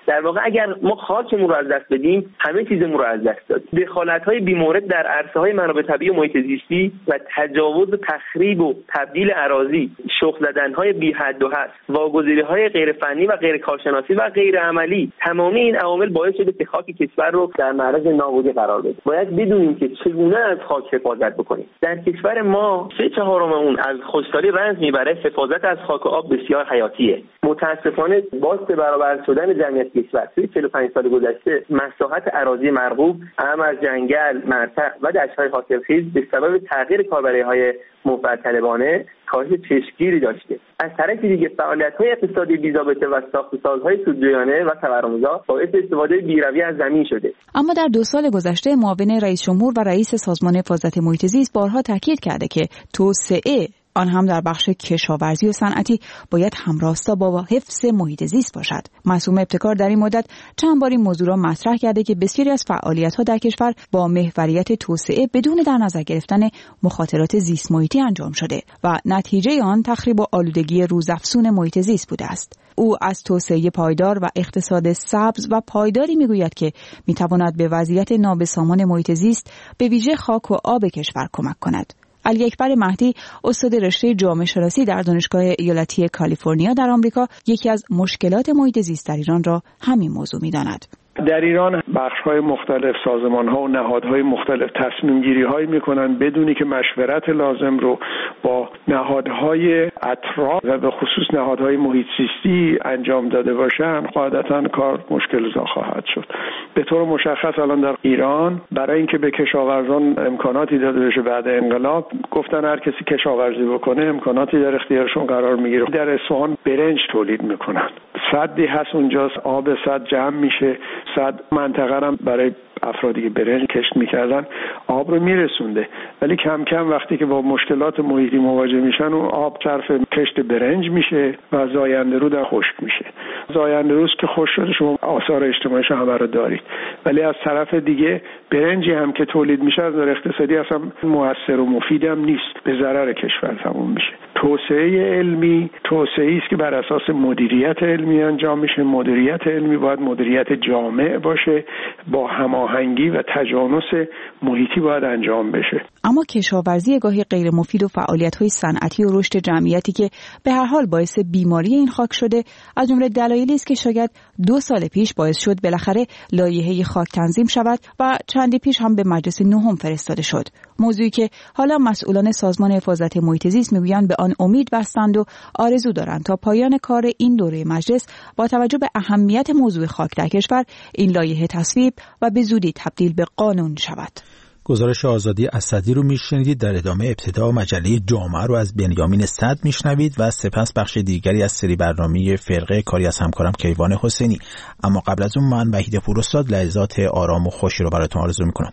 در واقع اگر ما خاکمون رو از دست بدیم همه چیزمون رو از دست دادیم. دخالت‌های بی‌مورد در عرصه‌های منابع طبیعی و محیط زیستی و تجاوز و تخریب و تبدیل اراضی، شخم زدن‌های بی حد و حد، واگذاری‌های غیر فنی و غیر کارشناسی و غیر عملی، تمامی این عوامل باعث شده که خاک کشور رو در معرض نابودی قرار بده. باید بدونیم که چگونه از خاک حفاظت بکنیم. در کشور ما 3/4 اون از خشکسالی رنج میبره. حفاظت از خاک و آب بسیار حیاتیه. متاسفانه باعث برآورد شدن جمعیت کشور توی 45 سال گذشته مساحت اراضی مرغوب، اهم از جنگل، مرتع و دشت‌های حاصلخیز به سبب تغییر کاربری‌های منفعت طلبانه کاهش چشمگیری داشته. از طرف دیگه فعالیت‌های اقتصادی بی‌ضابطه و ساخت‌وسازهای سودجویانه و تورم‌زا باعث استفاده بی‌رویه از زمین شده. اما در 2 سال گذشته معاون رئیس جمهور و رئیس سازمان حفاظت محیط زیست بارها تاکید کرده که توسعه آن هم در بخش کشاورزی و صنعتی باید همراستا با حفظ محیط زیست باشد. معصومه ابتکار در این مدت چند بار این موضوع را مطرح کرده که بسیاری از فعالیت‌ها در کشور با محوریت توسعه بدون در نظر گرفتن مخاطرات زیست محیطی انجام شده و نتیجه آن تخریب و آلودگی روزافزون محیط زیست بوده است. او از توسعه پایدار و اقتصاد سبز و پایداری میگوید که میتواند به وضعیت نابسامان محیط زیست به ویژه خاک و آب کشور کمک کند. علی اکبر مهدی استاد رشته جامعه شناسی در دانشگاه ایالتی کالیفرنیا در آمریکا یکی از مشکلات محیط زیست در ایران را همین موضوع می‌داند. در ایران بخش‌های مختلف، سازمان‌ها و نهادهای مختلف تصمیم‌گیری‌هایی می‌کنند بدونی که مشورت لازم رو با نهادهای اطراف و به خصوص نهادهای محیط زیستی انجام داده باشند، قاعدتاً کار مشکل‌زا خواهد شد. به طور مشخص الان در ایران برای اینکه به کشاورزان امکاناتی داده بشه بعد انقلاب گفتن هر کسی کشاورزی بکنه امکاناتی در اختیارشون قرار میگیره. در اصفهان برنج تولید میکنن، سدی هست اونجاست، آب سد جمع میشه، سد منطقه هم برای افرادی که برنج کشت میکردن آب رو میرسونده، ولی کم کم وقتی که با مشکلات محیطی مواجه میشن و آب صرف کشت برنج میشه و زاینده رود خشک میشه. زاینده رود که خشک شده شما آثار اجتماعیش همه رو دارید، ولی از طرف دیگه برنجی هم که تولید میشه از نظر اقتصادی اصلا موثر و مفید هم نیست، به ضرر کشور تموم میشه. توسعه علمی توسعه‌ای است که بر اساس مدیریت علمی انجام میشه. مدیریت علمی باید مدیریت جامع باشه، با هماهنگی و تجانس محیطی باید انجام بشه. اما کشاورزی گاهی غیر مفید و فعالیت‌های صنعتی و رشد جمعیتی که به هر حال باعث بیماری این خاک شده از جمله دلایلی است که شاید 2 سال پیش باعث شد بالاخره لایحه خاک تنظیم شود و چندی پیش هم به مجلس نهم فرستاده شد. موضوعی که حالا مسئولان سازمان حفاظت محیط زیست میگویند به آن امید بستند و آرزو دارند تا پایان کار این دوره مجلس با توجه به اهمیت موضوع خاک در کشور این لایحه تصویب و به زودی تبدیل به قانون شود. گزارش آزادی اسدی رو میشنیدید. در ادامه ابتدا مجله جامعه رو از بنیامین صدر میشنوید و سپس بخش دیگری از سری برنامه فرقه کاری از همکارم کیوان حسینی. اما قبل از اون من وحید پوراستاد لحظات آرام و خوشی رو براتون آرزو میکنم.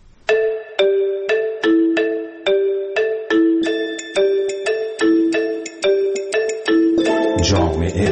جامعه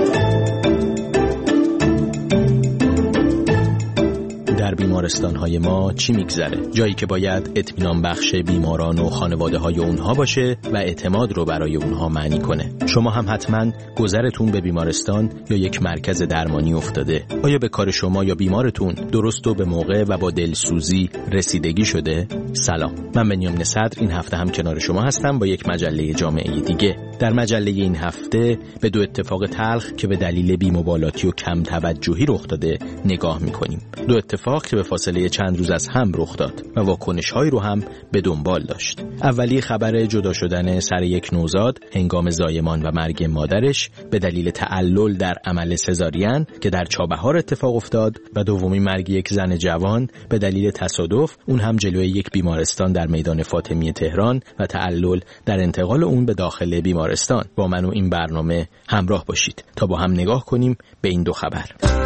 در بیمارستان‌های ما چی میگذره؟ جایی که باید اطمینان بخش بیماران و خانواده‌های اونها باشه و اعتماد رو برای اونها معنی کنه. شما هم حتما گذرتون به بیمارستان یا یک مرکز درمانی افتاده. آیا به کار شما یا بیمارتون درست و به موقع و با دلسوزی رسیدگی شده؟ سلام، من بنیامین صدر این هفته هم کنار شما هستم با یک مجله جامعه دیگه. در مجله این هفته به 2 اتفاق تلخ که به دلیل بی‌مبالاتی و کم توجهی رخ داده نگاه می‌کنیم. 2 اتفاق که به فاصله چند روز از هم رخ داد و واکنش‌هایی رو هم به دنبال داشت. اولی خبر جدا شدن سر یک نوزاد هنگام زایمان و مرگ مادرش به دلیل تعلل در عمل سزارین که در چابهار اتفاق افتاد و دومی مرگ یک زن جوان به دلیل تصادف، اون هم جلوی یک بیمارستان در میدان فاطمی تهران و تعلل در انتقال اون به داخل بیمارستان. با من و این برنامه همراه باشید تا با هم نگاه کنیم به این 2 خبر.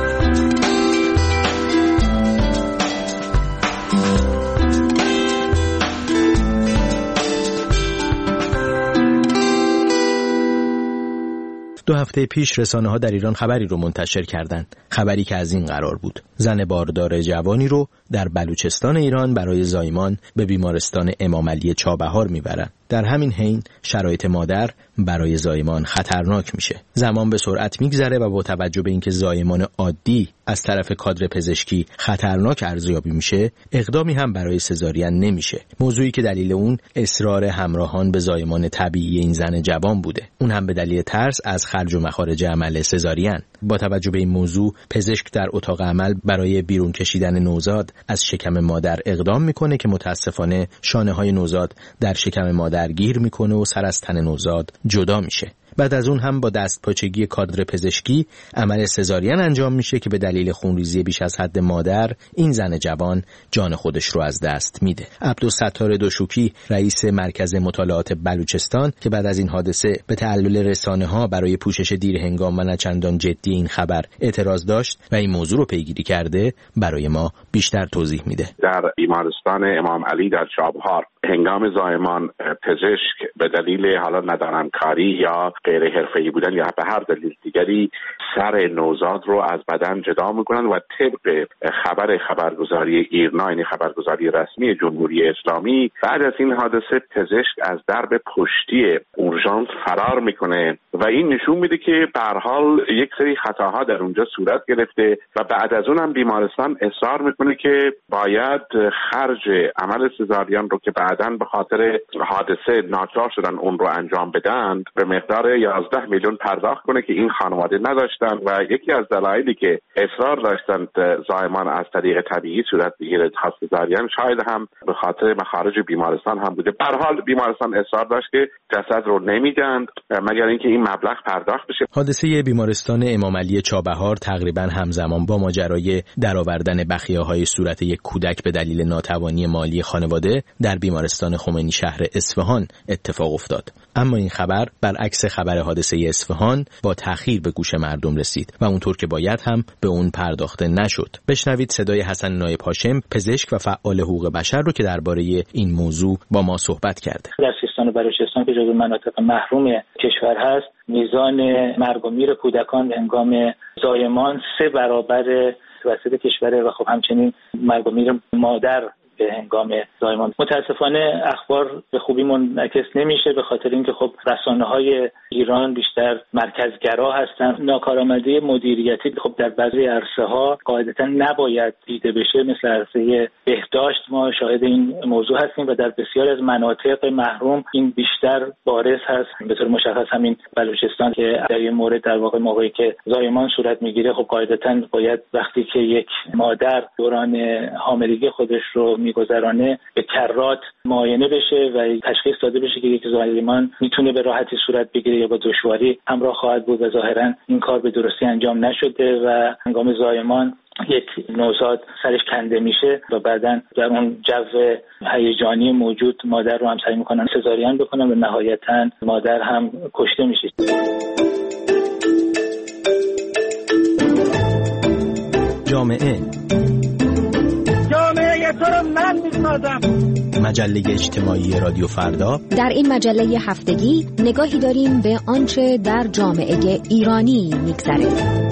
دو هفته پیش رسانه‌ها در ایران خبری رو منتشر کردند. خبری که از این قرار بود: زن باردار جوانی رو در بلوچستان ایران برای زایمان به بیمارستان امام علی چابهار میبرند. در همین حین شرایط مادر برای زایمان خطرناک میشه. زمان به سرعت میگذره و با توجه به اینکه زایمان عادی از طرف کادر پزشکی خطرناک ارزیابی میشه، اقدامی هم برای سزارین نمیشه. موضوعی که دلیل اون اصرار همراهان به زایمان طبیعی این زن جوان بوده، اون هم به دلیل ترس از خرج و مخارج عمل سزارین. با توجه به این موضوع، پزشک در اتاق عمل برای بیرون کشیدن نوزاد از شکم مادر اقدام میکنه که متاسفانه شانه های نوزاد در شکم مادر گیر میکنه و سر از تن نوزاد جدا میشه. بعد از اون هم با دستپاچگی کادر پزشکی عمل سزارین انجام میشه که به دلیل خونریزی بیش از حد مادر این زن جوان جان خودش رو از دست میده. عبدالستار دوشوکی رئیس مرکز مطالعات بلوچستان که بعد از این حادثه به تعلل رسانه‌ها برای پوشش دیر هنگام و نه چندان جدی این خبر اعتراض داشت و این موضوع رو پیگیری کرده، برای ما بیشتر توضیح میده. در بیمارستان امام علی در چابهار هنگام زایمان پزشک به دلیل حالا ندانمکاری یا غیر حرفه‌ای بودن یا به هر دلیل دیگری سر نوزاد رو از بدن جدا میکنن و طبق خبرگزاری ایرنا، یعنی خبرگزاری رسمی جمهوری اسلامی، بعد از این حادثه پزشک از درب پشتی اورژانس فرار میکنه و این نشون میده که به هر حال یک سری خطاها در اونجا صورت گرفته و بعد از اون هم بیمارستان اصرار میکنه که باید خرج عمل سزارین رو که بعداً به خاطر حادثه ناچار شدن اون رو انجام بدن به مقدار 11 میلیون پرداخت کنه که این خانواده نداشتن و یکی از دلایلی که اصرار داشتن زایمان از طریق طبیعی صورت بگیره سزارین شاید هم به خاطر مخارج بیمارستان هم بوده. به هر حال بیمارستان اصرار داشت که جسد رو نمیدن مگر اینکه این مبلغ پرداخت بشه. حادثه بیمارستان امام علی چابهار تقریبا همزمان با ماجرای درآوردن بخیه‌های صورت یک کودک به دلیل ناتوانی مالی خانواده در بیمارستان خمینی شهر اصفهان اتفاق افتاد. اما این خبر برعکس خبر حادثه اصفهان با تأخیر به گوش مردم رسید و اونطور که باید هم به اون پرداخته نشد. بشنوید صدای حسن نایب هاشم، پزشک و فعال حقوق بشر رو که درباره این موضوع با ما صحبت کرده. در سیستان و بلوچستان که جزو مناطق محروم کشور هست، میزان مرگ و میر کودکان هنگام زایمان 3 برابر توسط کشور و خب همچنین مرگ و میر مادر به هنگام زایمان. متاسفانه اخبار به خوبی منعکس نمیشه به خاطر اینکه خب رسانه‌های ایران بیشتر مرکزگرا هستن. ناکارآمدی مدیریتی خب در بعضی عرصه‌ها قاعدتاً نباید دیده بشه، مثل عرصه بهداشت ما شاهد این موضوع هستیم و در بسیار از مناطق محروم این بیشتر بارز هست. به طور مشخص همین بلوچستان که در این مورد در واقع موقعی که زایمان صورت میگیره خب قاعدتاً باید وقتی که یک مادر دوران حاملگی خودش رو میگذرانه به کرات معاینه بشه و تشخیص داده بشه که یک زایمان میتونه به راحتی صورت بگیره یا با دشواری همراه خواهد بود و ظاهرا این کار به درستی انجام نشده و هنگام زایمان یک نوزاد سرش کنده میشه و بعداً در اون جو هیجانی موجود مادر رو هم سعی میکنن سزارین بکنن و نهایتاً مادر هم کشته میشه. جامعه تو رو من میسازم. مجله اجتماعی رادیو فردا. در این مجله هفتگی نگاهی داریم به آنچه در جامعه ایرانی میگذره.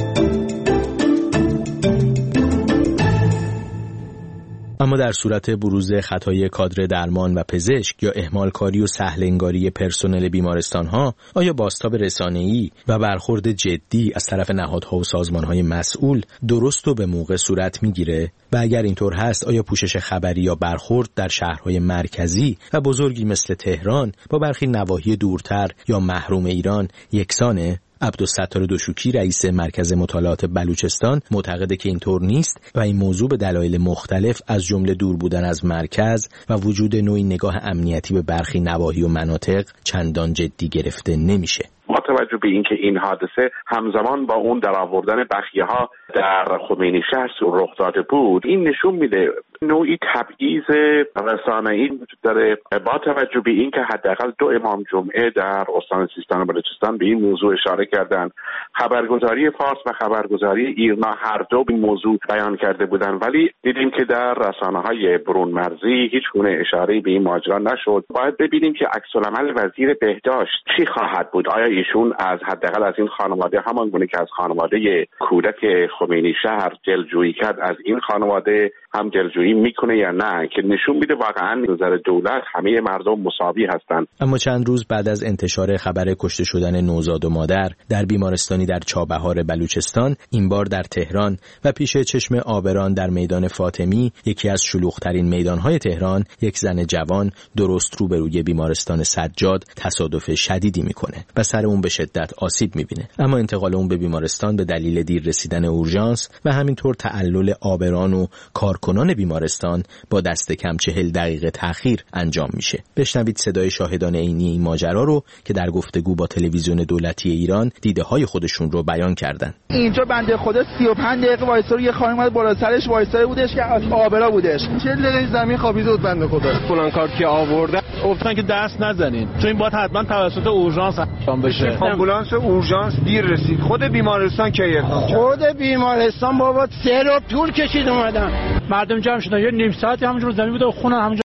اما در صورت بروز خطای کادر درمان و پزشک یا اهمالکاری و سهل‌انگاری پرسنل بیمارستان‌ها، آیا بازتاب رسانه‌ای و برخورد جدی از طرف نهادها و سازمان‌های مسئول درست و به موقع صورت می‌گیره؟ و اگر اینطور هست، آیا پوشش خبری یا برخورد در شهرهای مرکزی و بزرگی مثل تهران با برخی نواحی دورتر یا محروم ایران یکسانه؟ عبدالستار دوشوکی رئیس مرکز مطالعات بلوچستان معتقده که اینطور نیست و این موضوع به دلایل مختلف از جمله دور بودن از مرکز و وجود نوعی نگاه امنیتی به برخی نواحی و مناطق چندان جدی گرفته نمیشه. با توجه به اینکه این حادثه همزمان با اون درآوردن بخیه‌ها در خمینی شهر رخ داده بود، این نشون میده نوعی تبعیض رسانه‌ای وجود داره. با توجه به اینکه حداقل 2 امام جمعه در استان سیستان و بلوچستان به این موضوع اشاره کردند، خبرگزاری فارس و خبرگزاری ایرنا هر دو به موضوع بیان کرده بودند، ولی دیدیم که در رسانه‌های برون مرزی هیچ گونه اشاره‌ای به این ماجرا نشد. باید ببینیم که عکس‌العمل وزیر بهداشت چی خواهد بود. آیا ایشون از حداقل از این خانواده همان گونه که از خانواده کودک خمینی شهر دلجویی کرد، از این خانواده هم دلجویی میکنه یا نه، که نشون میده واقعا نظر دولت همه مردم مساوی هستند. اما چند روز بعد از انتشار خبر کشته شدن نوزاد و مادر در بیمارستانی در چابهار بلوچستان، این بار در تهران و پیش چشم آبران در میدان فاطمی، یکی از شلوغ‌ترین میدان‌های تهران، یک زن جوان درست روبروی بیمارستان سجاد تصادف شدیدی میکنه و سر اون به شدت آسیب میبینه. اما انتقال اون به بیمارستان به دلیل دیر رسیدن اورژانس و همینطور تعلل آبران و کارکنان بیمارستان با دست کم 40 دقیقه تأخیر انجام میشه. بشنوید صدای شاهدان عینی این ماجرا رو که در گفتگو با تلویزیون دولتی ایران دیده‌های خودشون رو بیان کردن. اینجا بنده خدا 35 دقیقه وایسار، یه خانم بالا سرش وایسار بودش که از آبرا بودش، 40 دقیقه زمین خوابیده بود بنده خدا. فلان کار که آوردن گفتن که دست نزنین چون این باید حتما توسط اورژانس انجام بشه. آمبولانس اورژانس دیر رسید. خود بیمارستان کی اقدام کرد؟ خود بیمارستان بابا 3 رو طول کشید اومدن. مردم جمع شدن، یه نیم ساعتی همونجور زمین بود و خون همونجا